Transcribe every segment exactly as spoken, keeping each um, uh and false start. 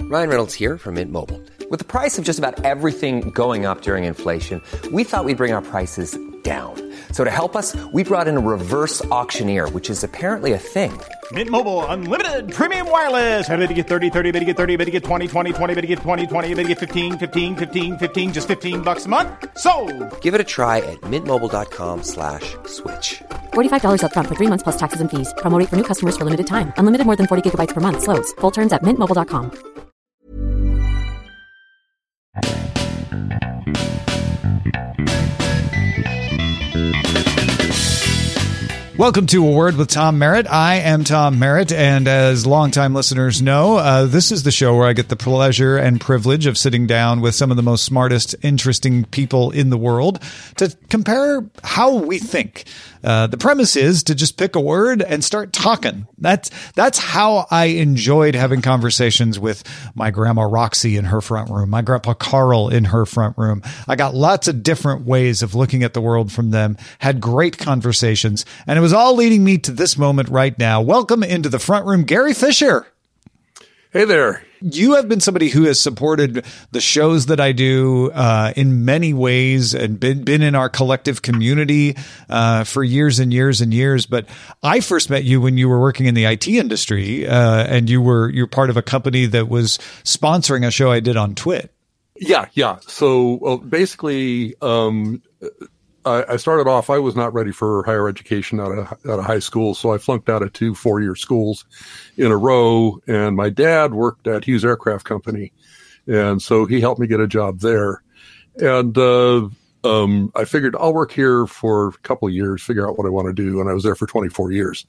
Ryan Reynolds here from Mint Mobile. With the price of just about everything going up during inflation, we thought we'd bring our prices down. So to help us, we brought in a reverse auctioneer, which is apparently a thing. Mint Mobile Unlimited Premium Wireless. How to get thirty, thirty, how to get thirty, how to get twenty, twenty, twenty, how to get twenty, twenty, how to get fifteen, fifteen, fifteen, fifteen, just fifteen bucks a month? Sold! Give it a try at mintmobile.com slash switch. forty-five dollars up front for three months plus taxes and fees. Promo rate for new customers for limited time. Unlimited more than forty gigabytes per month. Slows full terms at mint mobile dot com. Welcome to A Word with Tom Merritt. I am Tom Merritt, and as longtime listeners know, uh, this is the show where I get the pleasure and privilege of sitting down with some of the most smartest, interesting people in the world to compare how we think. Uh, the premise is to just pick a word and start talking. That's that's how I enjoyed having conversations with my grandma Roxy in her front room, my grandpa Carl in her front room. I got lots of different ways of looking at the world from them, had great conversations, and it was all leading me to this moment right now. Welcome into the front room, Gary Fisher. Hey there. You have been somebody who has supported the shows that I do uh, in many ways and been been in our collective community uh, for years and years and years. But I first met you when you were working in the I T industry, uh, and you were you're part of a company that was sponsoring a show I did on Twit. Yeah, yeah. So well, basically, um, I, I started off. I was not ready for higher education out of out of high school, so I flunked out of two four year schools in a row. And my dad worked at Hughes Aircraft Company, and so he helped me get a job there. And uh, um, I figured I'll work here for a couple of years, figure out what I want to do. And I was there for twenty-four years.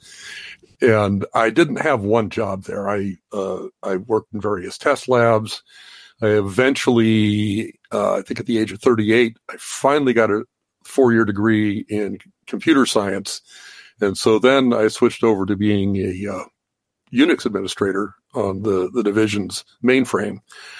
And I didn't have one job there. I uh, I worked in various test labs. I eventually, uh, I think at the age of thirty-eight, I finally got a four-year degree in computer science. And so then I switched over to being a uh, Unix administrator on the, the division's mainframe.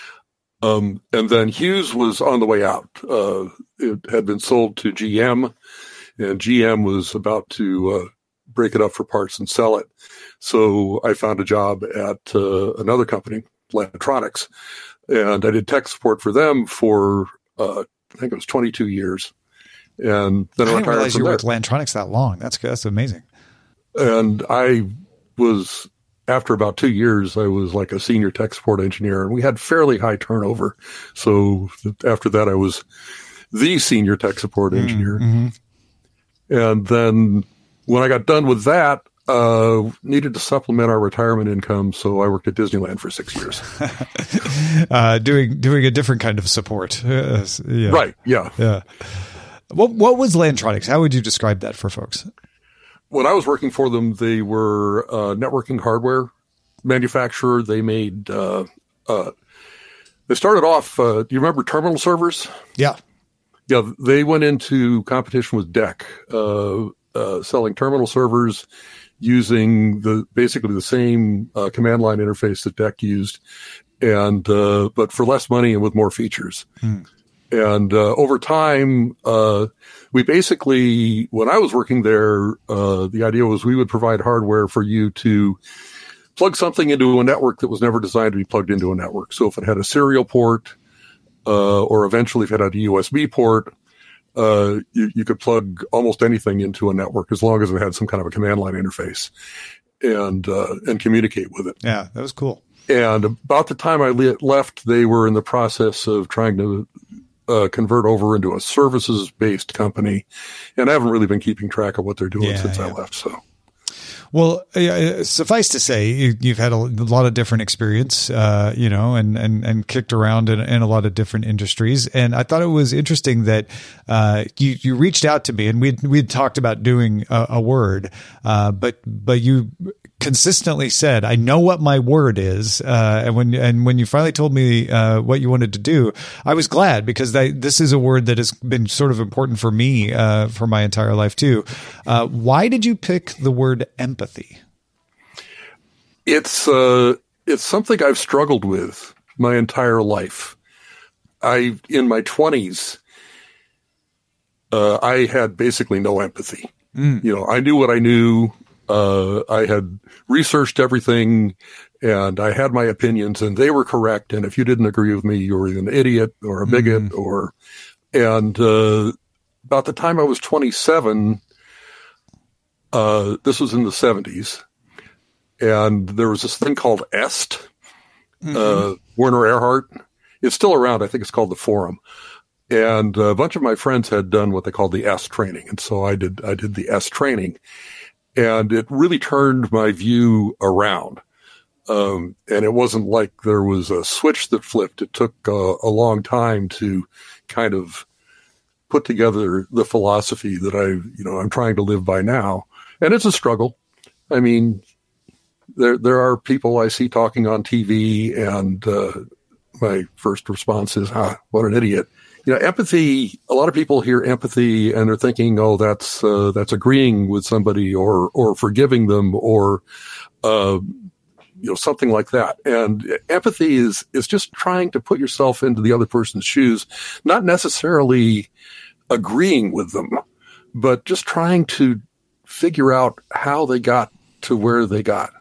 Um, and then Hughes was on the way out. Uh, it had been sold to G M, and G M was about to uh, break it up for parts and sell it. So I found a job at uh, another company, Lantronix, and I did tech support for them for, uh, I think it was twenty-two years. And then I, I didn't realize you were with with Lantronix that long. That's that's amazing. And I was, after about two years, I was like a senior tech support engineer, and we had fairly high turnover. So after that, I was the senior tech support engineer. Mm-hmm. And then when I got done with that, uh, needed to supplement our retirement income. So I worked at Disneyland for six years. uh, doing doing a different kind of support. Uh, yeah. Right. Yeah. Yeah. What what was Lantronix? How would you describe that for folks? When I was working for them, they were a networking hardware manufacturer. They made, uh, uh, they started off, uh, do you remember terminal servers? Yeah. Yeah. They went into competition with D E C, uh, uh, selling terminal servers using the, basically the same, uh, command line interface that D E C used, and, uh, but for less money and with more features. Hmm. And uh, over time, uh, we basically, when I was working there, uh, the idea was we would provide hardware for you to plug something into a network that was never designed to be plugged into a network. So if it had a serial port, uh, or eventually if it had a U S B port, uh, you, you could plug almost anything into a network as long as it had some kind of a command line interface and uh, and communicate with it. Yeah, that was cool. And about the time I le- left, they were in the process of trying to Uh, convert over into a services-based company, and I haven't really been keeping track of what they're doing yeah, since yeah. I left. So, well, uh, suffice to say, you, you've had a, a lot of different experience, uh, you know, and and and kicked around in, in a lot of different industries. And I thought it was interesting that uh, you you reached out to me, and we we had talked about doing a, a word, uh, but but you consistently said, I know what my word is. Uh, and when, and when you finally told me, uh, what you wanted to do, I was glad because they, this is a word that has been sort of important for me, uh, for my entire life too. Uh, why did you pick the word empathy? It's, uh, it's something I've struggled with my entire life. I, in my twenties, uh, I had basically no empathy. Mm. You know, I knew what I knew. Uh, I had researched everything And I had my opinions and they were correct. And if you didn't agree with me, you were an idiot or a bigot mm-hmm. or, and, uh, about the time I was twenty-seven, uh, this was in the seventies, and there was this thing called E S T, mm-hmm. uh, Werner Erhard. It's still around. I think it's called the Forum. And a bunch of my friends had done what they called the E S T training. And so I did, I did the E S T training, and it really turned my view around. Um, and it wasn't like there was a switch that flipped. It took uh, a long time to kind of put together the philosophy that I, you know, I'm trying to live by now. And it's a struggle. I mean, there, there are people I see talking on T V, and, uh, my first response is, ah, what an idiot. You know, empathy, a lot of people hear empathy and they're thinking, oh, that's, uh, that's agreeing with somebody or, or forgiving them or, uh, you know, something like that. And empathy is, is just trying to put yourself into the other person's shoes, not necessarily agreeing with them, but just trying to figure out how they got to where they got.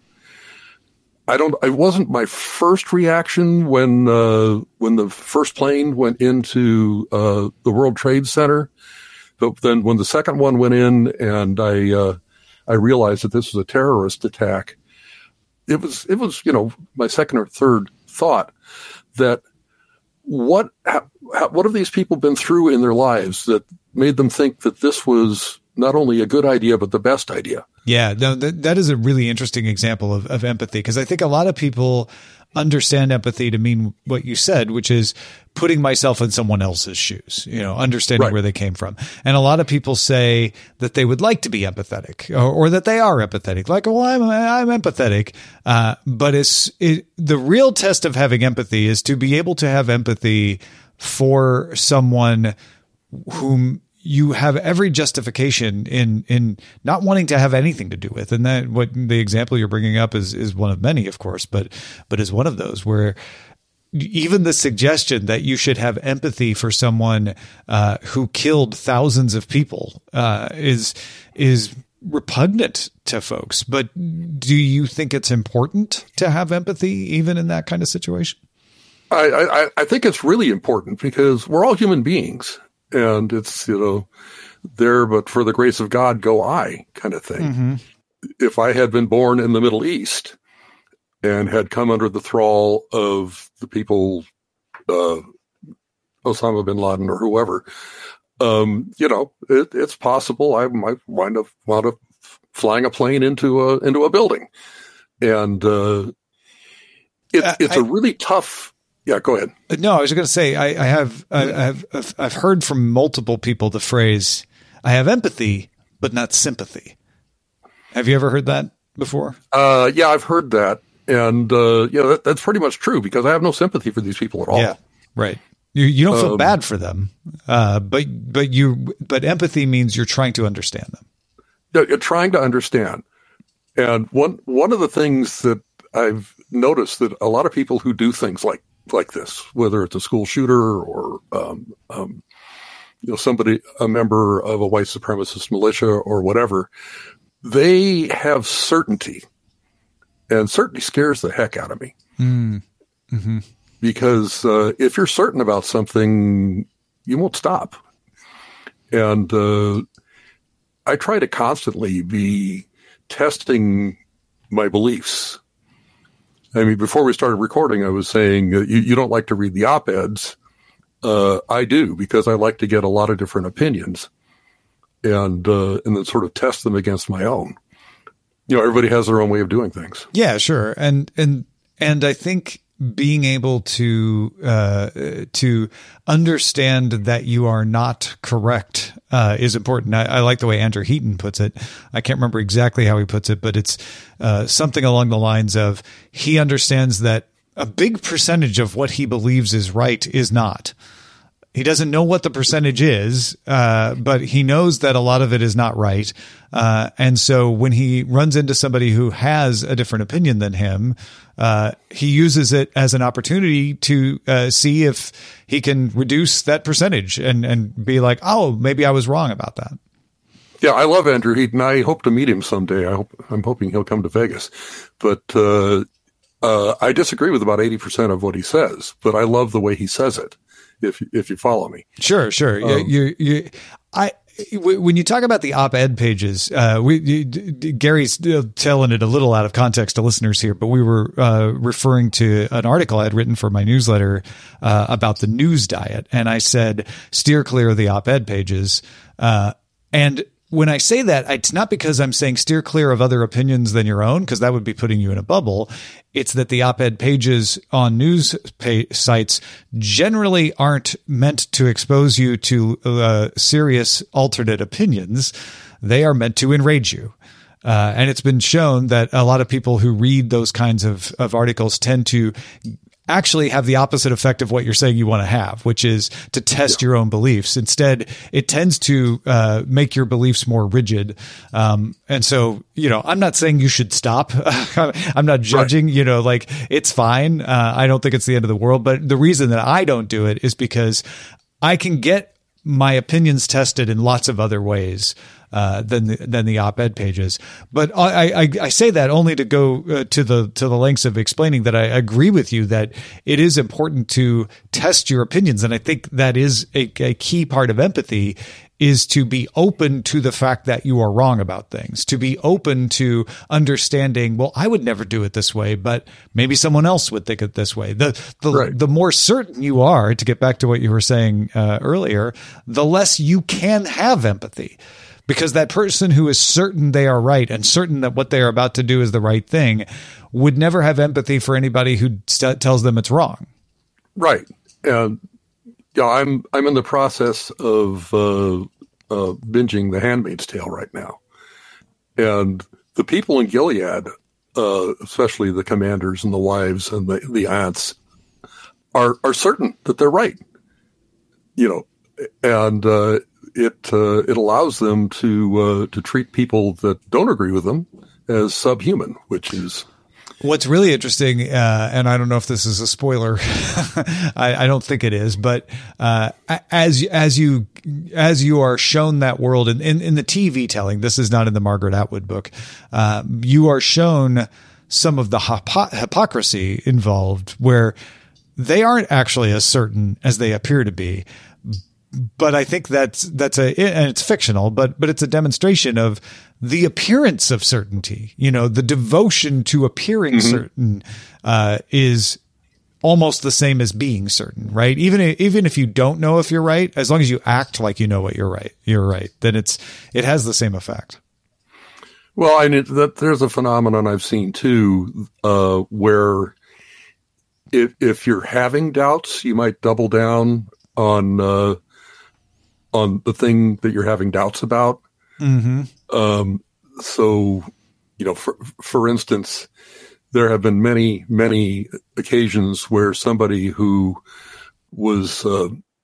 I don't, it wasn't my first reaction when, uh, when the first plane went into, uh, the World Trade Center. But then when the second one went in and I, uh, I realized that this was a terrorist attack, it was, it was, you know, my second or third thought that what, how, what have these people been through in their lives that made them think that this was not only a good idea, but the best idea? Yeah, no, that, that is a really interesting example of, of empathy, because I think a lot of people understand empathy to mean what you said, which is putting myself in someone else's shoes, you know, understanding right. where they came from. And a lot of people say that they would like to be empathetic, or, or that they are empathetic. Like, well, I'm, I'm empathetic. Uh, but it's, it, the real test of having empathy is to be able to have empathy for someone whom you have every justification in, in not wanting to have anything to do with. And that what the example you're bringing up is, is one of many, of course, but, but is one of those where even the suggestion that you should have empathy for someone, uh, who killed thousands of people, uh, is, is repugnant to folks. But do you think it's important to have empathy even in that kind of situation? I, I, I think it's really important because we're all human beings. And it's, you know, there, but for the grace of God, go I kind of thing. Mm-hmm. If I had been born in the Middle East and had come under the thrall of the people, uh, Osama bin Laden or whoever, um, you know, it, it's possible I might wind up, wind up flying a plane into a, into a building. And, uh, it, uh, it's I- a really tough. Yeah, go ahead. No, I was going to say I, I have I have I've heard from multiple people the phrase "I have empathy, but not sympathy." Have you ever heard that before? Uh, yeah, I've heard that, and uh, yeah, that, that's pretty much true because I have no sympathy for these people at all. Yeah, right. You you don't feel um, bad for them, uh, but but you but empathy means you're trying to understand them. You're trying to understand, and one one of the things that I've noticed that a lot of people who do things like. like this, whether it's a school shooter or, um, um, you know, somebody, a member of a white supremacist militia or whatever, they have certainty, and certainty scares the heck out of me. Mm. Mm-hmm. Because, uh, if you're certain about something, you won't stop. And, uh, I try to constantly be testing my beliefs. I mean, before we started recording, I was saying uh, you, you don't like to read the op-eds. Uh, I do, because I like to get a lot of different opinions and, uh, and then sort of test them against my own. You know, everybody has their own way of doing things. Yeah, sure. And, and, and I think being able to, uh, to understand that you are not correct, uh, is important. I, I like the way Andrew Heaton puts it. I can't remember exactly how he puts it, but it's, uh, something along the lines of he understands that a big percentage of what he believes is right is not. He doesn't know what the percentage is, uh, but he knows that a lot of it is not right. Uh, and so when he runs into somebody who has a different opinion than him, uh, he uses it as an opportunity to uh, see if he can reduce that percentage and, and be like, oh, maybe I was wrong about that. Yeah, I love Andrew Heaton. I hope to meet him someday. I hope, I'm hoping he'll come to Vegas. But uh, Uh, I disagree with about eighty percent of what he says, but I love the way he says it. If if you follow me, sure, sure. Um, you, you, I. When you talk about the op-ed pages, uh, we you, Gary's telling it a little out of context to listeners here, but we were uh, referring to an article I had written for my newsletter uh, about the news diet, and I said steer clear of the op-ed pages, uh, and when I say that, it's not because I'm saying steer clear of other opinions than your own, because that would be putting you in a bubble. It's that the op-ed pages on news pay- sites generally aren't meant to expose you to uh, serious alternate opinions. They are meant to enrage you. Uh, and it's been shown that a lot of people who read those kinds of, of articles tend to actually have the opposite effect of what you're saying you want to have, which is to test yeah. your own beliefs. Instead, it tends to uh, make your beliefs more rigid. Um, and so, you know, I'm not saying you should stop. I'm not judging, right. you know, like it's fine. Uh, I don't think it's the end of the world. But the reason that I don't do it is because I can get my opinions tested in lots of other ways. Uh, than the, than the op-ed pages. But I, I, I say that only to go uh, to the, to the lengths of explaining that I agree with you that it is important to test your opinions. And I think that is a, a key part of empathy, is to be open to the fact that you are wrong about things, to be open to understanding, well, I would never do it this way, but maybe someone else would think it this way. The, the, right. the more certain you are, to get back to what you were saying uh, earlier, the less you can have empathy. Because that person who is certain they are right and certain that what they are about to do is the right thing would never have empathy for anybody who st- tells them it's wrong. Right. And yeah, I'm I'm in the process of uh, uh, binging The Handmaid's Tale right now, and the people in Gilead, uh, especially the commanders and the wives and the, the aunts, are are certain that they're right. You know, and. Uh, It uh, it allows them to uh, to treat people that don't agree with them as subhuman, which is what's really interesting. Uh, and I don't know if this is a spoiler. I, I don't think it is, but uh, as as you as you are shown that world in, in, in the T V telling, this is not in the Margaret Atwood book. Uh, you are shown some of the hypo- hypocrisy involved, where they aren't actually as certain as they appear to be. But I think that's, that's a, and it's fictional, but, but it's a demonstration of the appearance of certainty. You know, the devotion to appearing mm-hmm. certain, uh, is almost the same as being certain, right? Even, even if you don't know if you're right, as long as you act like you know what you're right, you're right, then it's, it has the same effect. Well, I mean, that there's a phenomenon I've seen too, uh, where if, if you're having doubts, you might double down on, uh, on the thing that you're having doubts about. Mm-hmm. Um, so, you know, for, for instance, there have been many, many occasions where somebody who was uh,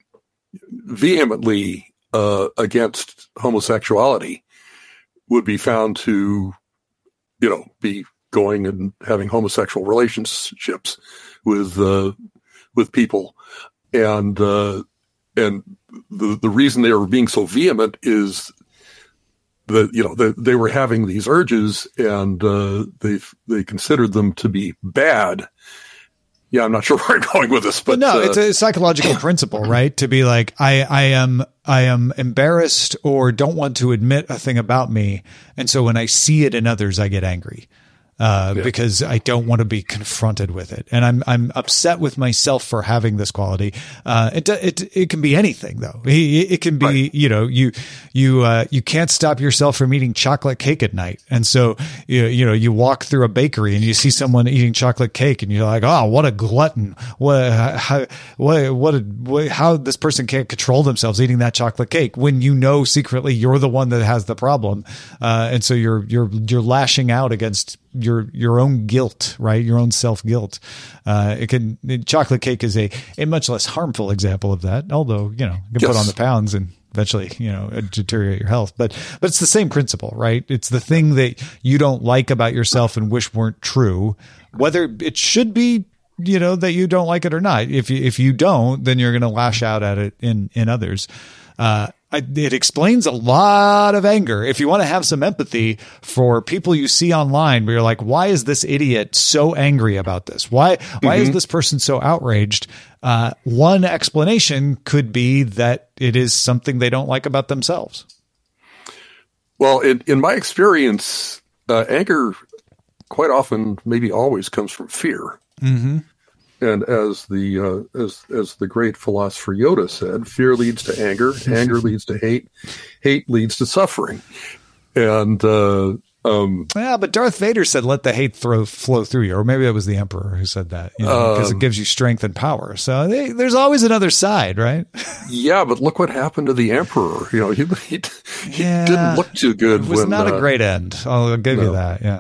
vehemently uh, against homosexuality would be found to, you know, be going and having homosexual relationships with uh, with people, and uh, and the the reason they were being so vehement is that, you know, they, they were having these urges, and uh, they they considered them to be bad. Yeah, I'm not sure where I'm going with this, but well, no, uh, it's a psychological principle, right? To be like, I, I am, I am embarrassed or don't want to admit a thing about me, and so when I see it in others, I get angry. Uh, yeah. Because I don't want to be confronted with it. And I'm, I'm upset with myself for having this quality. Uh, it, it, it can be anything though. It, it can be, right. you know, you, you, uh, you can't stop yourself from eating chocolate cake at night. And so, you, you know, you walk through a bakery and you see someone eating chocolate cake and you're like, oh, what a glutton. What, how, what, what, a, what, how this person can't control themselves eating that chocolate cake when you know secretly you're the one that has the problem. Uh, and so you're, you're, you're lashing out against your, your own guilt, right? Your own self guilt. Uh, it can, chocolate cake is a, a much less harmful example of that. Although, you know, you can yes. put on the pounds and eventually, you know, deteriorate your health, but, but it's the same principle, right? It's the thing that you don't like about yourself and wish weren't true, whether it should be, you know, that you don't like it or not. If you, if you don't, then you're going to lash out at it in, in others. Uh, I, it explains a lot of anger. If you want to have some empathy for people you see online where you're like, why is this idiot so angry about this? Why, why mm-hmm. is this person so outraged? Uh, one explanation could be that it is something they don't like about themselves. Well, in, in my experience, uh, anger quite often, maybe always, comes from fear. Mm-hmm. And as the uh, as as the great philosopher Yoda said, fear leads to anger, anger leads to hate, hate leads to suffering. And uh, um, yeah, but Darth Vader said, "Let the hate throw flow through you," or maybe it was the Emperor who said that, you know, because um, it gives you strength and power. So they, there's always another side, right? Yeah, but look what happened to the Emperor. You know, he he, he yeah, didn't look too good. It was when, not uh, a great end. I'll give no. you that. Yeah.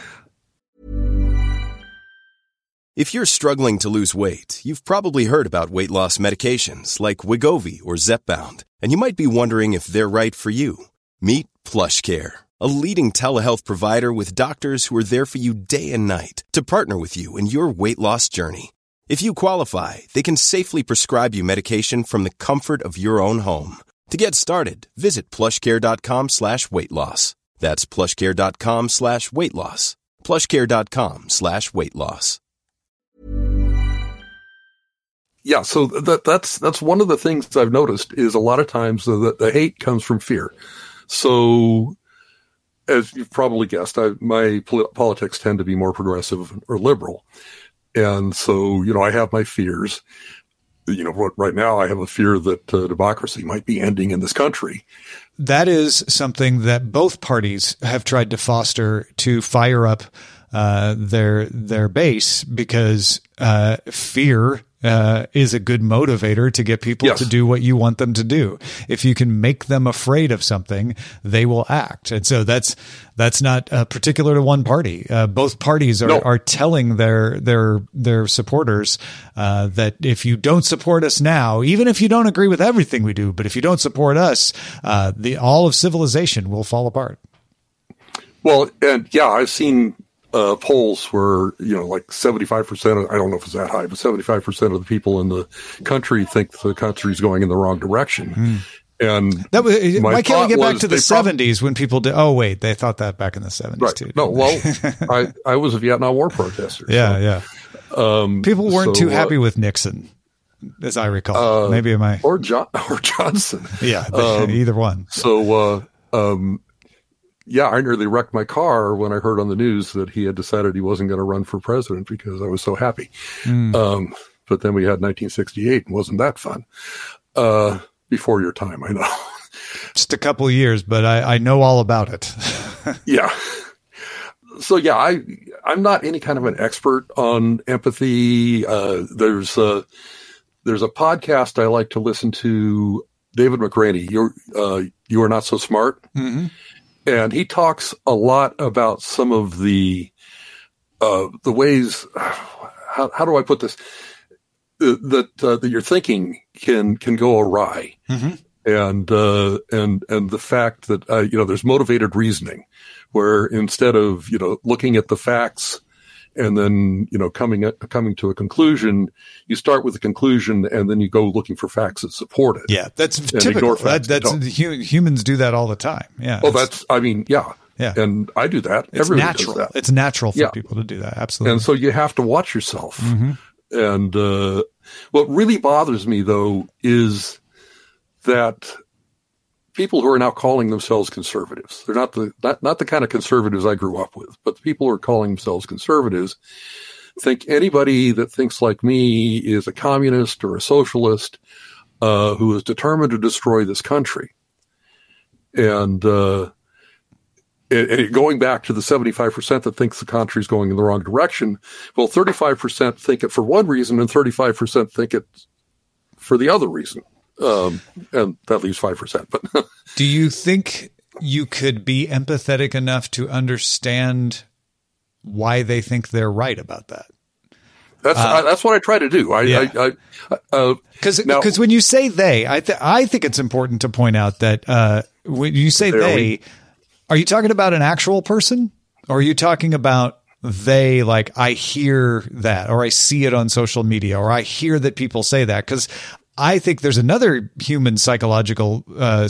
If you're struggling to lose weight, you've probably heard about weight loss medications like Wegovy or Zepbound, and you might be wondering if they're right for you. Meet PlushCare, a leading telehealth provider with doctors who are there for you day and night to partner with you in your weight loss journey. If you qualify, they can safely prescribe you medication from the comfort of your own home. To get started, visit plushcare.com slash weight loss. That's plushcare.com slash weight loss. plushcare.com slash weight loss. Yeah, so that that's that's one of the things I've noticed is a lot of times the, the hate comes from fear. So, as you've probably guessed, I, my pol- politics tend to be more progressive or liberal, and so you know I have my fears. You know, right now I have a fear that uh, democracy might be ending in this country. That is something that both parties have tried to foster to fire up uh, their their base because uh, fear. Uh, is a good motivator to get people yes. to do what you want them to do. If you can make them afraid of something, they will act. And so that's, that's not uh, particular to one party. Uh, both parties are, no. are telling their, their, their supporters, uh, that if you don't support us now, even if you don't agree with everything we do, but if you don't support us, uh, the, all of civilization will fall apart. Well, and yeah, I've seen, Uh, polls where, you know, like seventy-five percent, of, I don't know if it's that high, but seventy-five percent of the people in the country think the country's going in the wrong direction. Mm. And that was, why can't we get back to the seventies prob- when people did? Oh, wait, they thought that back in the seventies right. too. No, well, I, I was a Vietnam War protester. Yeah, so, yeah. Um, people weren't so, too happy uh, with Nixon, as I recall. Uh, Maybe am I? Or, John, or Johnson. Yeah, um, either one. So, uh, um, yeah, I nearly wrecked my car when I heard on the news that he had decided he wasn't going to run for president because I was so happy. Mm. Um, but then we had nineteen sixty-eight, and wasn't that fun? Uh, before your time, I know. Just a couple of years, but I, I know all about it. Yeah. So yeah, I I'm not any kind of an expert on empathy. Uh, there's a there's a podcast I like to listen to. David McRaney, you're uh, you are not so smart. Mm-hmm. And he talks a lot about some of the uh, the ways. How, how do I put this? Uh, that uh, that your thinking can can go awry, mm-hmm. and uh, and and the fact that uh, you know there's motivated reasoning, where instead of you know looking at the facts and then you know coming at, coming to a conclusion, you start with a conclusion and then you go looking for facts that support it. Yeah, that's typical. That, that's hu- humans do that all the time. Yeah. Oh, that's. I mean, yeah. Yeah. And I do that. It's Everybody natural. does that. It's natural for yeah. people to do that. Absolutely. And so you have to watch yourself. Mm-hmm. And uh, what really bothers me though is that people who are now calling themselves conservatives, they're not the not, not the kind of conservatives I grew up with, but the people who are calling themselves conservatives think anybody that thinks like me is a communist or a socialist uh, who is determined to destroy this country. And, uh, and, and going back to the seventy-five percent that thinks the country is going in the wrong direction, well, thirty-five percent think it for one reason and thirty-five percent think it for the other reason. Um, and that leaves five percent. But do you think you could be empathetic enough to understand why they think they're right about that? That's uh, I, that's what I try to do. I, yeah. I, I uh, because because when you say they, I th- I think it's important to point out that uh, when you say they, we, are you talking about an actual person, or are you talking about they, like I hear that, or I see it on social media, or I hear that people say that? Because I think there's another human psychological uh,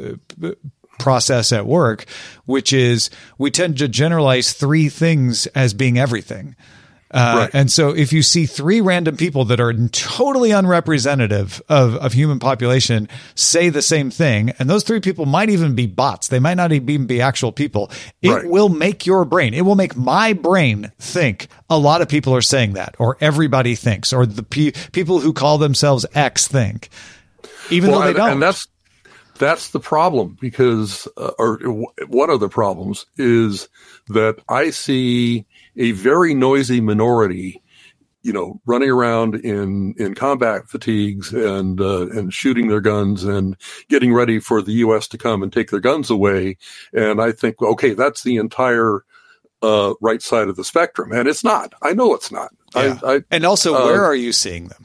process at work, which is we tend to generalize three things as being everything. Uh, right. And so if you see three random people that are totally unrepresentative of, of human population say the same thing, and those three people might even be bots, they might not even be actual people, it right. will make your brain, it will make my brain think a lot of people are saying that, or everybody thinks, or the pe- people who call themselves X think, even well, though they and, don't. And that's, that's the problem, because, uh, or one of the problems is that I see a very noisy minority, you know, running around in, in combat fatigues and, uh, and shooting their guns and getting ready for the U S to come and take their guns away. And I think, okay, that's the entire, uh, right side of the spectrum. And it's not. I know it's not. Yeah. I, I, and also, uh, where are you seeing them?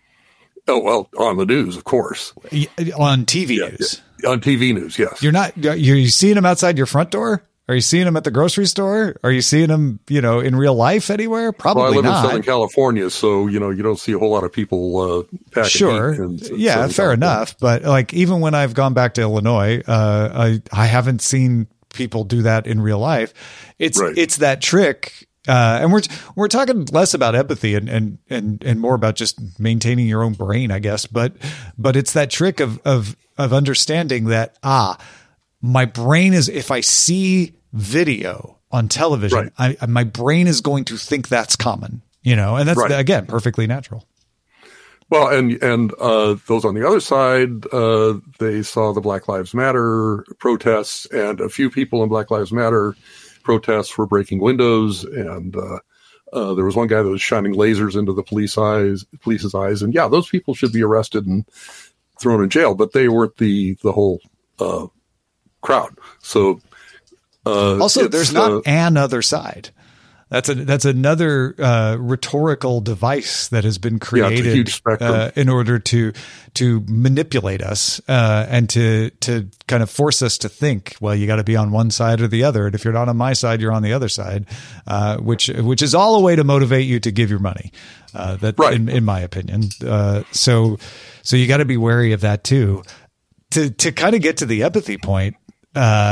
Oh, well, on the news, of course. On T V yeah, news. Yeah. On T V news, yes. You're not, you're seeing them outside your front door? Are you seeing them at the grocery store? Are you seeing them, you know, in real life anywhere? Probably not. Well, I live not. in Southern California, so, you know, you don't see a whole lot of people uh, packing Sure. heat in, in yeah, Southern fair California. enough. But like, even when I've gone back to Illinois, uh, I, I haven't seen people do that in real life. It's, right. it's that trick. Uh, and we're, we're talking less about empathy and, and, and, and more about just maintaining your own brain, I guess. But, but it's that trick of, of, of understanding that, ah, my brain is, if I see video on television, right. I, my brain is going to think that's common, you know, and that's, right. again, perfectly natural. Well, and, and, uh, those on the other side, uh, they saw the Black Lives Matter protests, and a few people in Black Lives Matter protests were breaking windows. And, uh, uh, there was one guy that was shining lasers into the police eyes, police's eyes. And yeah, those people should be arrested and thrown in jail, but they weren't the, the whole, uh, crowd. So, Uh, also, there's not uh, an other side. That's a that's another uh, rhetorical device that has been created yeah, uh, in order to to manipulate us uh, and to to kind of force us to think. Well, you got to be on one side or the other, and if you're not on my side, you're on the other side. Uh, which which is all a way to motivate you to give your money. Uh, that, right. in, in my opinion. Uh, so so you got to be wary of that too. To to kind of get to the empathy point. Uh,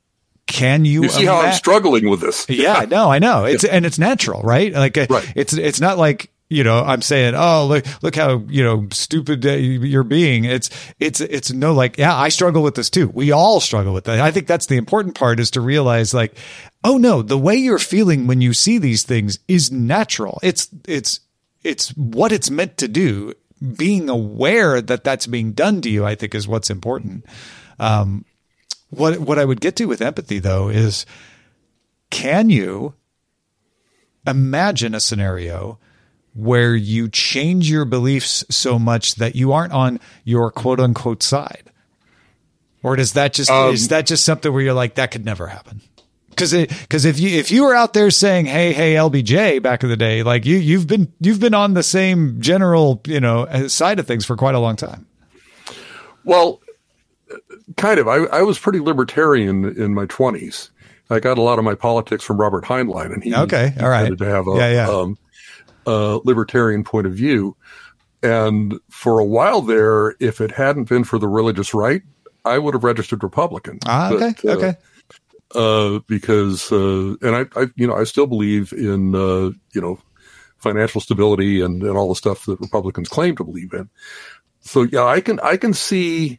Can you, you see how I'm struggling with this? Yeah, no, I know. It's, and it's natural, right? Like, right. it's, it's not like, you know, I'm saying, oh, look, look how, you know, stupid you're being. It's, it's, it's no, like, yeah, I struggle with this too. We all struggle with that. I think that's the important part, is to realize, like, oh no, the way you're feeling when you see these things is natural. It's, it's, it's what it's meant to do. Being aware that that's being done to you, I think, is what's important. Um, What what I would get to with empathy, though, is, can you imagine a scenario where you change your beliefs so much that you aren't on your quote unquote side? Or does that just um, is that just something where you're like, that could never happen? Because because if you if you were out there saying, hey hey L B J back in the day, like you you've been you've been on the same general, you know, side of things for quite a long time. Well, kind of. I, I was pretty libertarian in my twenties. I got a lot of my politics from Robert Heinlein, and he, okay, he all right. tended to have a, yeah, yeah. Um, a libertarian point of view. And for a while there, if it hadn't been for the religious right, I would have registered Republican. Ah, okay, but, uh, okay. Uh, because, uh, and I, I, you know, I still believe in, uh, you know, financial stability and, and all the stuff that Republicans claim to believe in. So yeah, I can, I can see.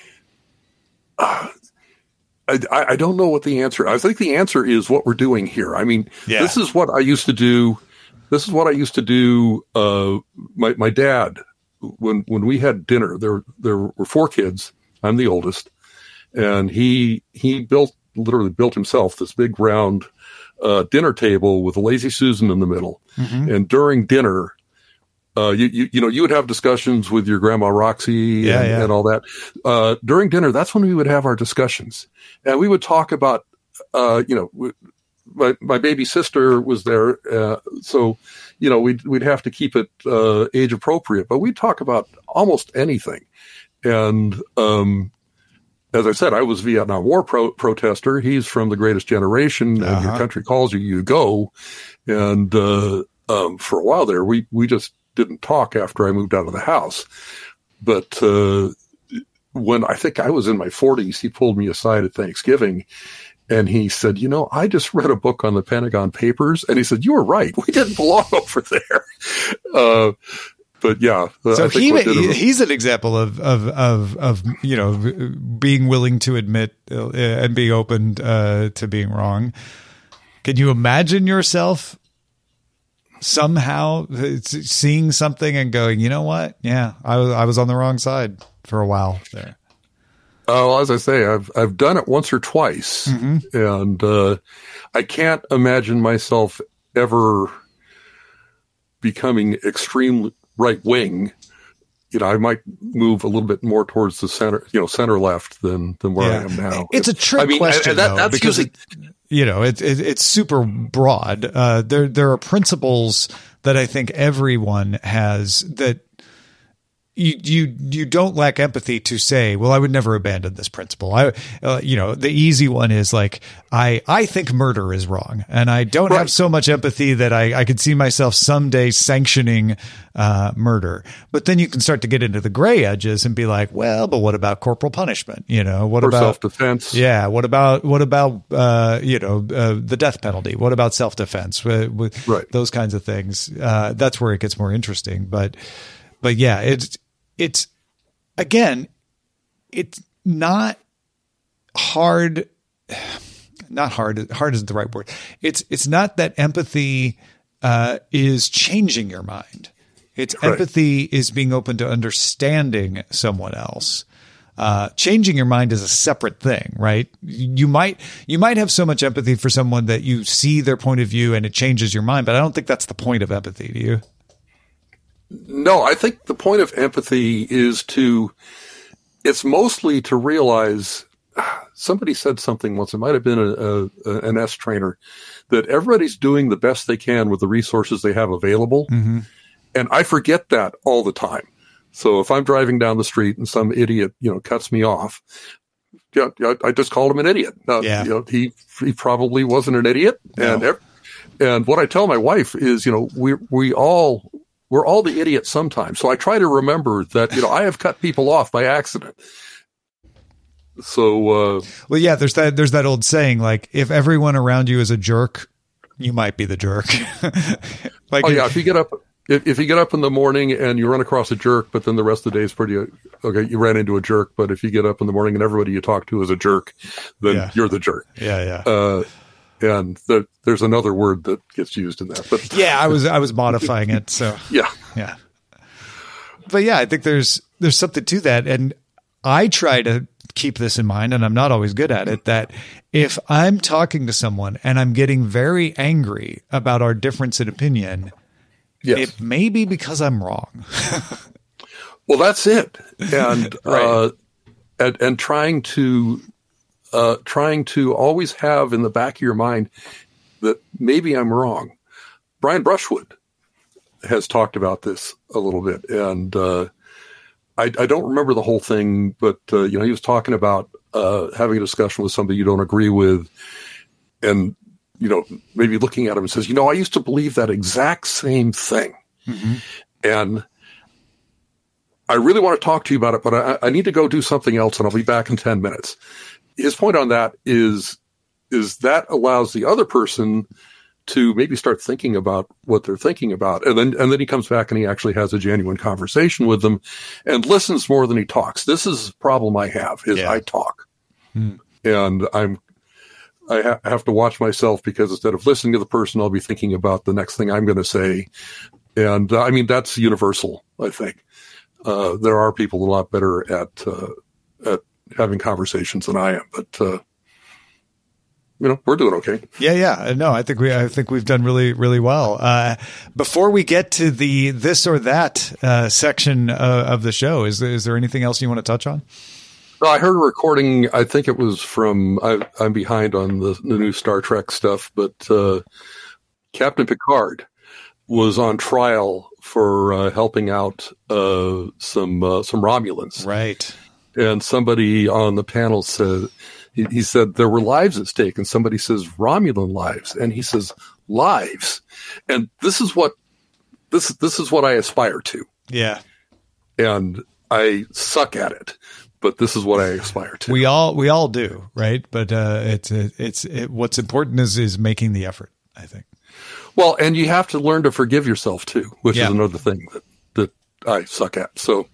Uh, I, I don't know what the answer. I think the answer is what we're doing here. I mean, yeah. this is what I used to do. This is what I used to do. Uh, my my dad, when when we had dinner, there there were four kids. I'm the oldest, and he he built literally built himself this big round uh, dinner table with a Lazy Susan in the middle. Mm-hmm. And during dinner, Uh, you, you, you know, you would have discussions with your grandma Roxy yeah, and, yeah. and all that. Uh, during dinner, that's when we would have our discussions, and we would talk about, uh, you know, we, my, my baby sister was there. Uh, so, you know, we'd, we'd have to keep it, uh, age appropriate, but we'd talk about almost anything. And, um, as I said, I was Vietnam War pro- protester. He's from The Greatest Generation, and uh-huh. Your Country Calls You, You Go. And, uh, um, for a while there, we, we just didn't talk after I moved out of the house. but uh, when I think I was in my forties, he pulled me aside at Thanksgiving, and he said, you know, I just read a book on the Pentagon Papers, and he said, you were right. We didn't belong over there. Uh, but yeah. So I think he, he he's an example of, of, of, of, you know, being willing to admit uh, and being open uh, to being wrong. Can you imagine yourself somehow seeing something and going, you know what? Yeah, I was, I was on the wrong side for a while there. Oh, well, as I say, I've I've done it once or twice, mm-hmm. and uh, I can't imagine myself ever becoming extreme right wing. You know, I might move a little bit more towards the center, you know, center left than than where yeah. I am now. It's a trick I mean, question, that, though, that's because usually, it, you know, it, it, it's super broad. Uh, there there are principles that I think everyone has that. You, you, you don't lack empathy to say, well, I would never abandon this principle. I, uh, you know, the easy one is like, I, I think murder is wrong, and I don't right. have so much empathy that I, I could see myself someday sanctioning, uh, murder. But then you can start to get into the gray edges and be like, well, but what about corporal punishment? You know, what or about self-defense? Yeah. What about, what about, uh, you know, uh, the death penalty? What about self-defense? With, with right. those kinds of things. Uh, that's where it gets more interesting. But, but yeah, it's, It's, again, it's not hard, not hard, hard isn't the right word. It's, it's not that empathy uh, is changing your mind. It's right. Empathy is being open to understanding someone else. Uh, changing your mind is a separate thing, right? You might, you might have so much empathy for someone that you see their point of view and it changes your mind, but I don't think that's the point of empathy. Do you? No, I think the point of empathy is to, it's mostly to realize, somebody said something once, it might have been a, a, an S trainer, that everybody's doing the best they can with the resources they have available. Mm-hmm. And I forget that all the time. So if I'm driving down the street and some idiot, you know, cuts me off, yeah, I just called him an idiot. Uh, yeah. You know, he, he probably wasn't an idiot. No. And, every, and what I tell my wife is, you know, we, we all, We're all the idiots sometimes. So I try to remember that, you know, I have cut people off by accident. So, uh, well, yeah, there's that, there's that old saying, like, if everyone around you is a jerk, you might be the jerk. Like, oh yeah. If you get up, if, if you get up in the morning and you run across a jerk, but then the rest of the day is pretty, okay, you ran into a jerk. But if you get up in the morning and everybody you talk to is a jerk, then yeah. you're the jerk. Yeah. Yeah. Uh, And the, there's another word that gets used in that. But yeah, I was I was modifying it. So yeah, yeah. But yeah, I think there's there's something to that, and I try to keep this in mind, and I'm not always good at it. That if I'm talking to someone and I'm getting very angry about our difference in opinion, yes. it may be because I'm wrong. Well, that's it, and right. uh, and and trying to. Uh, trying to always have in the back of your mind that maybe I'm wrong. Brian Brushwood has talked about this a little bit, and uh, I, I don't remember the whole thing, but uh, you know, he was talking about uh, having a discussion with somebody you don't agree with, and you know, maybe looking at him and says, you know, I used to believe that exact same thing, mm-hmm. and I really want to talk to you about it, but I, I need to go do something else, and I'll be back in ten minutes. His point on that is, is that allows the other person to maybe start thinking about what they're thinking about. And then, and then he comes back and he actually has a genuine conversation with them and listens more than he talks. This is a problem I have is yeah. I talk hmm. and I'm, I ha- have to watch myself because instead of listening to the person, I'll be thinking about the next thing I'm going to say. And uh, I mean, that's universal. I think, uh, there are people a lot better at, uh, at, having conversations than I am, but, uh, you know, we're doing okay. Yeah. Yeah. No, I think we, I think we've done really, really well. Uh, before we get to the, this or that, uh, section uh, of the show, is, is there anything else you want to touch on? Well, I heard a recording. I think it was from, I, I'm behind on the, the new Star Trek stuff, but, uh, Captain Picard was on trial for, uh, helping out, uh, some, uh, some Romulans. Right. And somebody on the panel said, he, he said there were lives at stake. And somebody says Romulan lives. And he says lives. And this is what, this, this is what I aspire to. Yeah. And I suck at it, but this is what I aspire to. We all we all do, right? But uh, it's it's it, what's important is is making the effort, I think. Well, and you have to learn to forgive yourself too, which yeah. is another thing that, that I suck at. So,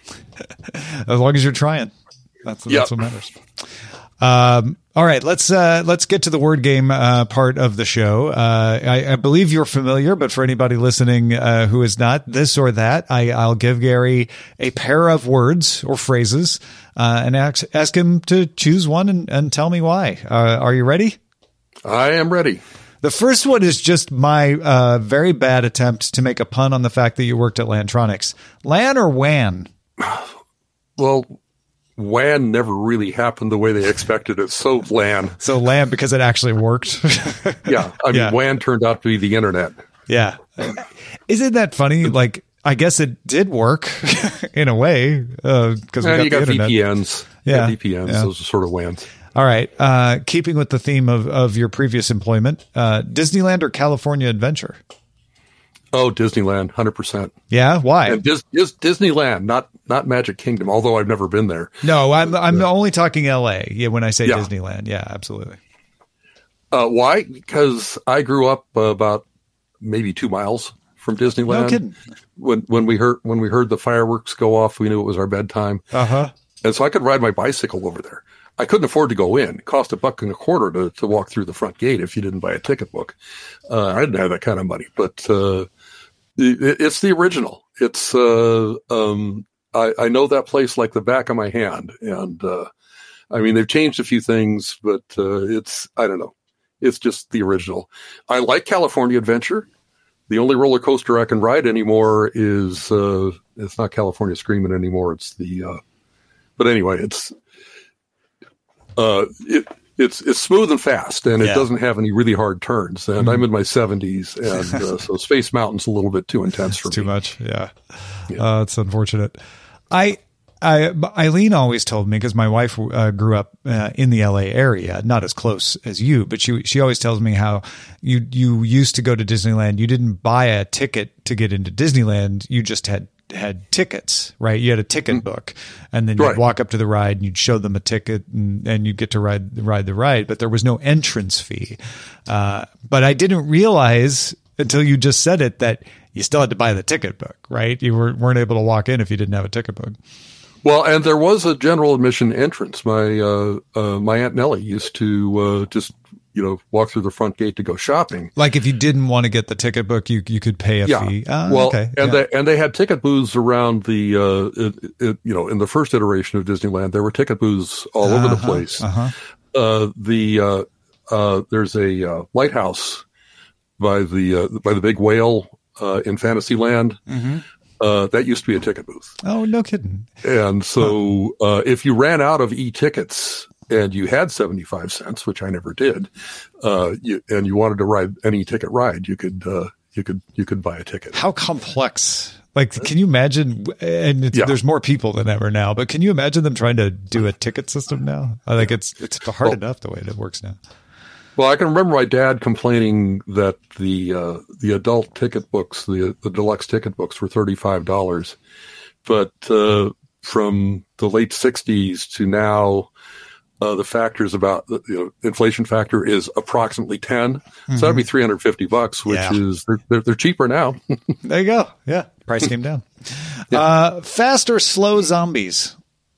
as long as you're trying, that's, yep. that's what matters. Um, all right, let's uh, let's get to the word game uh, part of the show. Uh, I, I believe you're familiar, but for anybody listening uh, who is not, this or that, I, I'll give Gary a pair of words or phrases uh, and ask, ask him to choose one and, and tell me why. Uh, are you ready? I am ready. The first one is just my uh, very bad attempt to make a pun on the fact that you worked at Lantronix. LAN or WAN? Well, WAN never really happened the way they expected it. So LAN. So LAN because it actually worked. yeah. I mean, yeah. WAN turned out to be the internet. Yeah. Isn't that funny? Like, I guess it did work in a way. Uh, cause we and got you got internet. V P Ns. Yeah. V P Ns. Yeah. Those are sort of WANs. All right. Uh, keeping with the theme of, of your previous employment, uh, Disneyland or California Adventure? Oh, Disneyland, one hundred percent. Yeah? Why? And Dis- Dis- Disneyland, not not Magic Kingdom, although I've never been there. No, I'm I'm yeah. only talking L A. Yeah, when I say yeah. Disneyland. Yeah, absolutely. Uh, why? Because I grew up uh, about maybe two miles from Disneyland. No kidding. When when we heard when we heard the fireworks go off, we knew it was our bedtime. Uh-huh. And so I could ride my bicycle over there. I couldn't afford to go in. It cost a buck and a quarter to, to walk through the front gate if you didn't buy a ticket book. Uh, I didn't have that kind of money, but uh, it, it's the original. It's uh, um, I, I know that place like the back of my hand, and uh, I mean they've changed a few things, but uh, it's I don't know. It's just the original. I like California Adventure. The only roller coaster I can ride anymore is uh, it's not California Screaming anymore. It's the uh, but anyway, it's. Uh, it, it's it's smooth and fast, and it yeah. doesn't have any really hard turns. And mm. I'm in my seventies, and uh, so Space Mountain's a little bit too intense for it's me. Too much, yeah. yeah. Uh, it's unfortunate. I, I, Eileen always told me because my wife uh, grew up uh, in the L A area, not as close as you, but she she always tells me how you you used to go to Disneyland. You didn't buy a ticket to get into Disneyland. You just had. had tickets, right? You had a ticket book, and then you'd right. walk up to the ride and you'd show them a ticket and, and you'd get to ride, ride the ride, but there was no entrance fee. Uh, but I didn't realize until you just said it that you still had to buy the ticket book, right? You were, weren't able to walk in if you didn't have a ticket book. Well, and there was a general admission entrance. My, uh, uh, my Aunt Nellie used to, uh, just, you know, walk through the front gate to go shopping. Like if you didn't want to get the ticket book, you you could pay a yeah. fee. Uh, well, okay. and yeah. they and they had ticket booths around the, uh, it, it, you know, in the first iteration of Disneyland, there were ticket booths all uh-huh, over the place. Uh-huh. Uh, the uh, uh, there's a uh, lighthouse by the uh, by the big whale uh, in Fantasyland. Mm-hmm. Uh, that used to be a ticket booth. Oh, no kidding. And so, uh, if you ran out of e-tickets and you had seventy-five cents, which I never did, uh, you, and you wanted to ride any ticket ride, you could, uh, you could, you could buy a ticket. How complex. Like, can you imagine, and it's, yeah. there's more people than ever now, but can you imagine them trying to do a ticket system now? I think it's, it's hard well, enough the way it works now. Well, I can remember my dad complaining that the uh, the adult ticket books, the the deluxe ticket books, were thirty-five dollars, but uh, from the late sixties to now, uh, the factor is about you know inflation factor is approximately ten, mm-hmm. so that'd be three hundred fifty bucks, which yeah. is they're, they're they're cheaper now. There you go. Yeah, price came down. yeah. Uh, fast or slow zombies?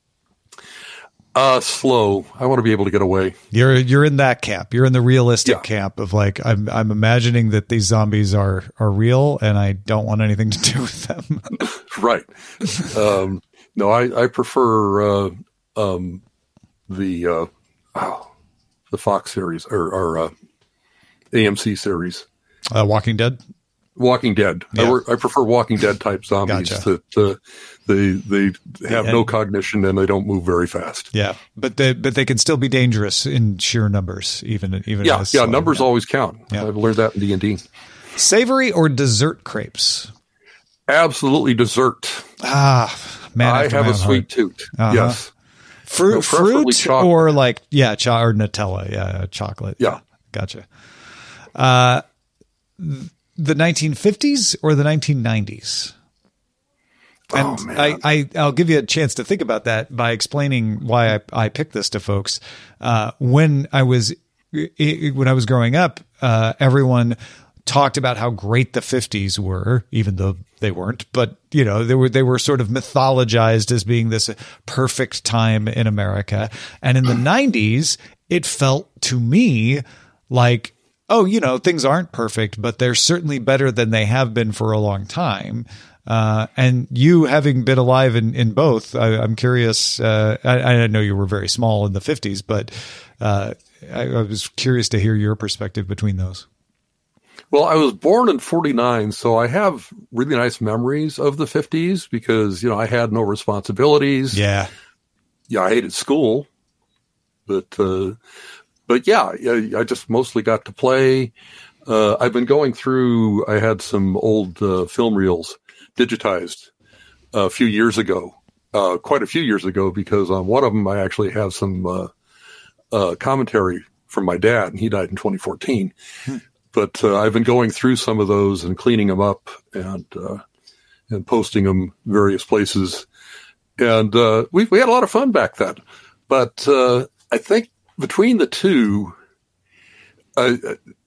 Uh, slow. I want to be able to get away. You're you're in that camp. You're in the realistic yeah. camp of like I'm I'm imagining that these zombies are are real and I don't want anything to do with them. Right. Um, no, I I prefer uh, um, the uh, oh, the Fox series or, or uh, A M C series. Uh, Walking Dead. Walking Dead. Yeah. I, I prefer Walking Dead type zombies gotcha. that uh, they they have and, no cognition and they don't move very fast. Yeah, but they but they can still be dangerous in sheer numbers, even even. Yeah, as yeah. slow. Numbers yeah. always count. Yeah. I've learned that in D and D. Savory or dessert crepes? Absolutely dessert. Ah, man, I have a sweet tooth. Uh-huh. Yes. Fruit, no, fruit, chocolate. or like yeah, cho- or Nutella. Yeah, chocolate. Yeah, gotcha. Uh. The nineteen fifties or the nineteen nineties? And oh, man. I, I, I'll give you a chance to think about that by explaining why I, I picked this to folks. Uh, when I was, when I was growing up, uh, everyone talked about how great the fifties were, even though they weren't, but you know, they were, they were sort of mythologized as being this perfect time in America. And in the nineties, it felt to me like, oh, you know, things aren't perfect, but they're certainly better than they have been for a long time. Uh, and you having been alive in, in both, I, I'm curious, uh, I, I know you were very small in the fifties, but, uh, I, I was curious to hear your perspective between those. Well, I was born in forty-nine, so I have really nice memories of the fifties because, you know, I had no responsibilities. Yeah. Yeah, I hated school. But, uh, but yeah, I, I just mostly got to play. Uh, I've been going through, I had some old uh, film reels digitized a few years ago, uh, quite a few years ago, because on one of them I actually have some uh, uh, commentary from my dad, and he died in twenty fourteen. Hmm. But uh, I've been going through some of those and cleaning them up and uh, and posting them various places. And uh, we we had a lot of fun back then. But uh, I think between the two, I,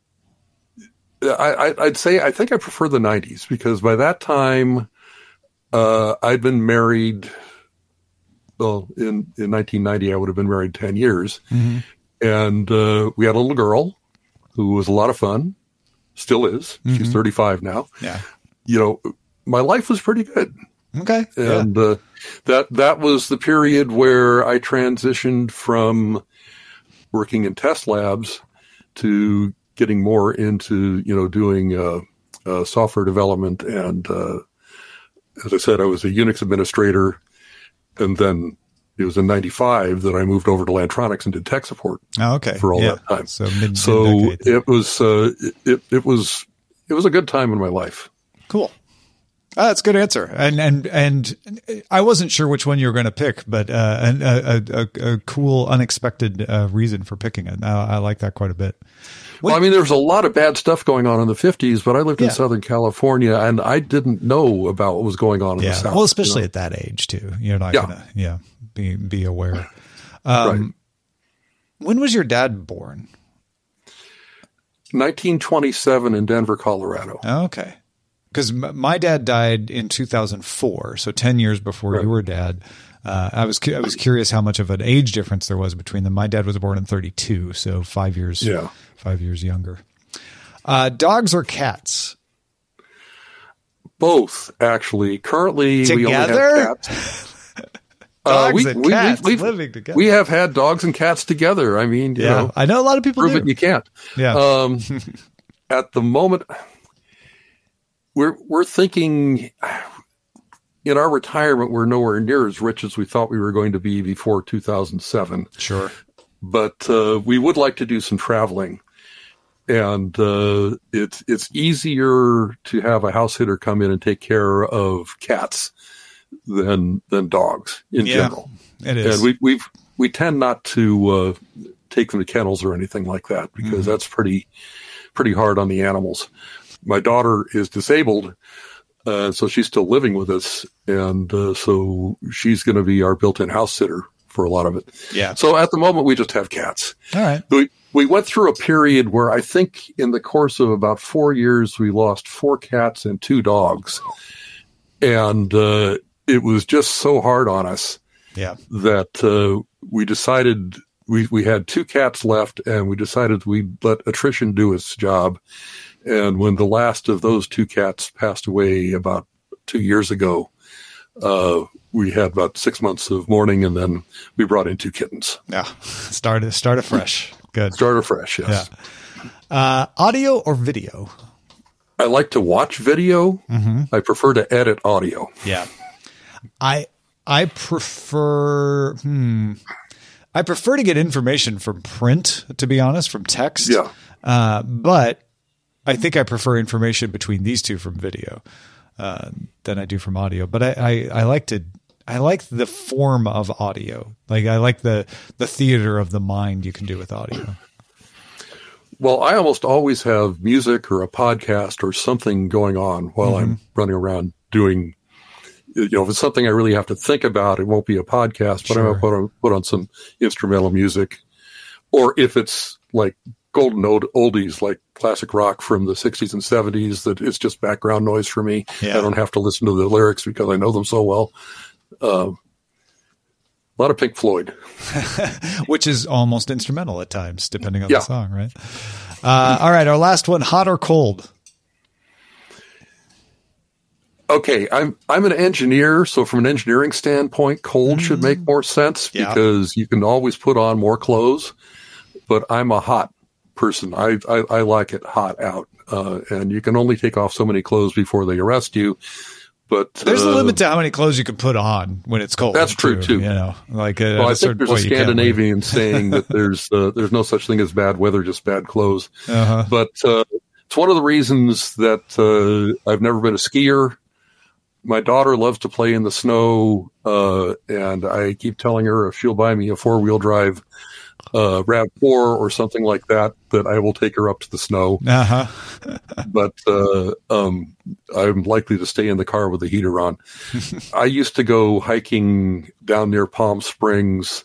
I, I'd say I think I prefer the nineties because by that time uh, I'd been married. Well, in, in nineteen ninety, I would have been married ten years. Mm-hmm. And uh, we had a little girl who was a lot of fun. Still is. Mm-hmm. She's thirty-five now. Yeah. You know, my life was pretty good. Okay. And yeah. uh, that that was the period where I transitioned from working in test labs to getting more into, you know, doing uh, uh, software development. And uh, as I said, I was a Unix administrator. And then it was in ninety-five that I moved over to Lantronix and did tech support. Oh, okay. For all yeah. that time. So, mid- so mid-decade. it was uh, it it was it was a good time in my life. Cool. Oh, that's a good answer. And and and I wasn't sure which one you were going to pick, but uh, a, a, a, a cool, unexpected uh, reason for picking it. I, I like that quite a bit. Well, I mean, there was a lot of bad stuff going on in the fifties, but I lived in yeah. Southern California, and I didn't know about what was going on in yeah. the South. Well, especially you know? at that age, too. You're not yeah. going to yeah, be be aware. Um, right. When was your dad born? nineteen twenty-seven in Denver, Colorado. Okay. Because m- my dad died in two thousand four, so ten years before right. you were dad. Uh, I was cu- I was curious how much of an age difference there was between them. My dad was born in thirty-two, so five years yeah. five years younger. Uh, dogs or cats? Both, actually. Currently, together? we only have cats. Dogs uh, we, and we, cats we've, living together. We have had dogs and cats together. I mean, you yeah, know, I know a lot of people prove do. it you can't. Yeah. Um, at the moment, we're we're thinking in our retirement, we're nowhere near as rich as we thought we were going to be before two thousand seven. Sure. But uh, we would like to do some traveling. And uh, it's it's easier to have a house sitter come in and take care of cats than than dogs in yeah, general. It is. And we we we tend not to uh, take them to kennels or anything like that because mm-hmm. that's pretty pretty hard on the animals. My daughter is disabled, uh, so she's still living with us, and uh, so she's going to be our built-in house sitter for a lot of it. Yeah. So at the moment, we just have cats. All right. We we went through a period where I think in the course of about four years, we lost four cats and two dogs, and uh, it was just so hard on us. Yeah. That uh, we decided we we had two cats left, and we decided we'd let attrition do its job. And when the last of those two cats passed away about two years ago, uh, we had about six months of mourning, and then we brought in two kittens. Yeah, start start afresh. Good. Start afresh. Yes. Yeah. Uh, audio or video? I like to watch video. Mm-hmm. I prefer to edit audio. Yeah. I I prefer. Hmm. I prefer to get information from print, to be honest, from text. Yeah. Uh, but I think I prefer information between these two from video uh, than I do from audio. But I, I, I like to, I like the form of audio. Like I like the, the theater of the mind you can do with audio. Well, I almost always have music or a podcast or something going on while mm-hmm. I'm running around doing you know, if it's something I really have to think about, it won't be a podcast, but Sure. I'm going to put on, put on some instrumental music. Or if it's like golden old, oldies, like classic rock from the sixties and seventies, that it's just background noise for me. Yeah. I don't have to listen to the lyrics because I know them so well. Uh, a lot of Pink Floyd. Which is almost instrumental at times, depending on Yeah. the song, right? Uh, all right, our last one, hot or cold? Okay, I'm I'm an engineer, so from an engineering standpoint, cold should make more sense Yeah. because you can always put on more clothes. But I'm a hot person. I I, I like it hot out, uh, and you can only take off so many clothes before they arrest you. But There's uh, a limit to how many clothes you can put on when it's cold. That's true, too. You know, like uh, Well, at I a certain think there's a point you can't leave. Scandinavian saying that there's uh, there's no such thing as bad weather, just bad clothes. Uh-huh. But uh, it's one of the reasons that uh, I've never been a skier. My daughter loves to play in the snow, uh, and I keep telling her if she'll buy me a four wheel drive uh, RAV four or something like that, that I will take her up to the snow. Uh-huh. But uh, um, I'm likely to stay in the car with the heater on. I used to go hiking down near Palm Springs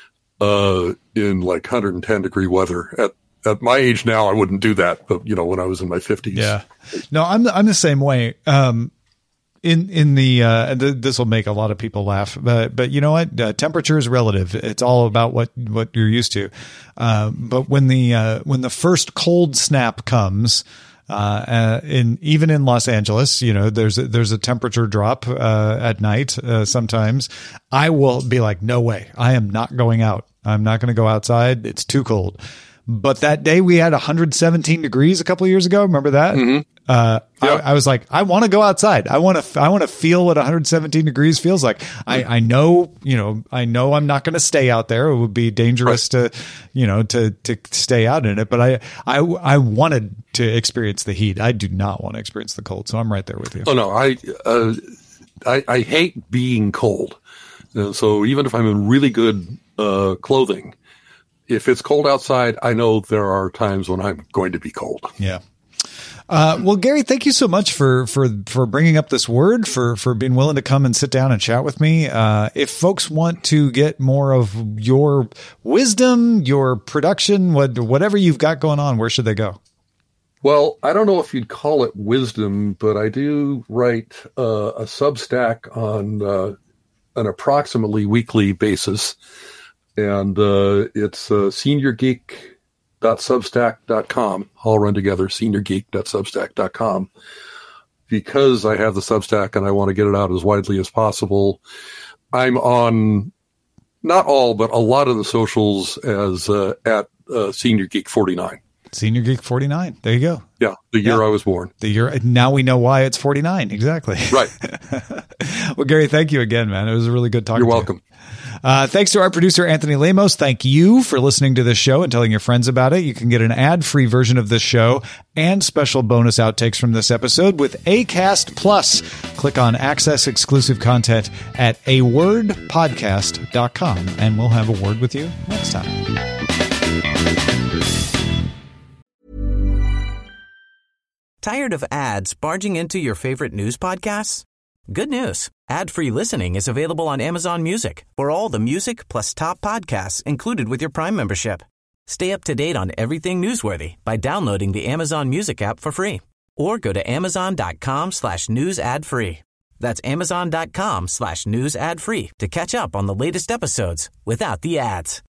uh, in like one hundred ten degree weather. At at my age now, I wouldn't do that, but you know, when I was in my fifties, Yeah. No, I'm the, I'm the same way. Um, in in the uh, th- this will make a lot of people laugh, but but you know what? Uh, temperature is relative. It's all about what what you're used to. Uh, but when the uh, when the first cold snap comes. Uh, uh, in even in Los Angeles, you know, there's a, there's a temperature drop uh, at night. Uh, sometimes I will be like, no way, I am not going out. I'm not going to go outside. It's too cold. But that day we had one hundred seventeen degrees a couple of years ago. Remember that? Mm-hmm. Uh, Yep. I, I was like, I want to go outside. I want to, I want to feel what one hundred seventeen degrees feels like. I, I know, you know, I know I'm not going to stay out there. It would be dangerous to, you know, to, to stay out in it. But I, I, I wanted to experience the heat. I do not want to experience the cold. So I'm right there with you. Oh no, I uh, I, I hate being cold. Uh, so even if I'm in really good uh, clothing, if it's cold outside, I know there are times when I'm going to be cold. Yeah. Uh, well, Gary, thank you so much for, for, for bringing up this word, for, for being willing to come and sit down and chat with me. Uh, if folks want to get more of your wisdom, your production, what, whatever you've got going on, where should they go? Well, I don't know if you'd call it wisdom, but I do write uh, a Substack on uh, an approximately weekly basis. And uh, it's uh, senior geek dot substack dot com, all run together, senior geek dot substack dot com. Because I have the Substack and I want to get it out as widely as possible, I'm on not all, but a lot of the socials as uh, at uh, Senior Geek forty-nine. Senior Geek forty-nine. There you go. Yeah, the year Yeah. I was born. The year, now we know why it's forty-nine. Exactly. Right. Well, Gary, thank you again, man. It was really good talking You're to you. welcome. Uh, thanks to our producer, Anthony Lemos. Thank you for listening to this show and telling your friends about it. You can get an ad-free version of this show and special bonus outtakes from this episode with Acast Plus. Click on Access Exclusive Content at a word podcast dot com, and we'll have a word with you next time. Tired of ads barging into your favorite news podcasts? Good news. Ad-free listening is available on Amazon Music for all the music plus top podcasts included with your Prime membership. Stay up to date on everything newsworthy by downloading the Amazon Music app for free or go to amazon.com slash news ad free. That's amazon.com slash news ad free to catch up on the latest episodes without the ads.